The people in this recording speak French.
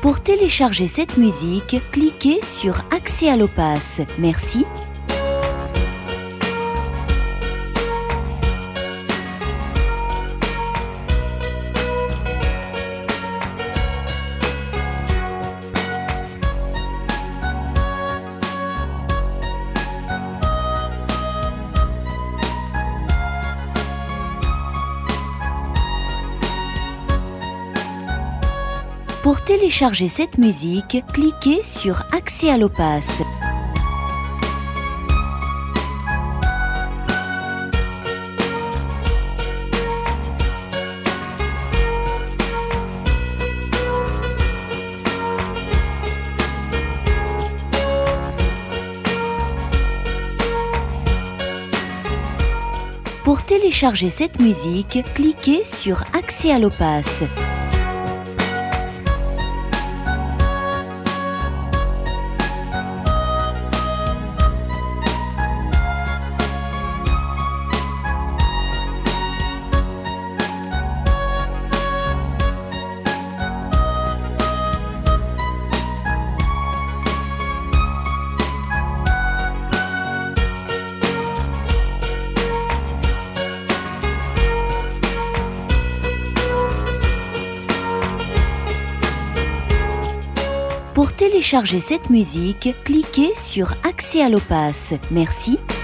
Pour télécharger cette musique, cliquez sur Accès à l'Opass. Merci. Pour télécharger cette musique, cliquez sur Accès à l'Opass. Pour télécharger cette musique, cliquez sur Accès à l'Opass. Pour télécharger cette musique, cliquez sur Accès à l'Opass. Merci.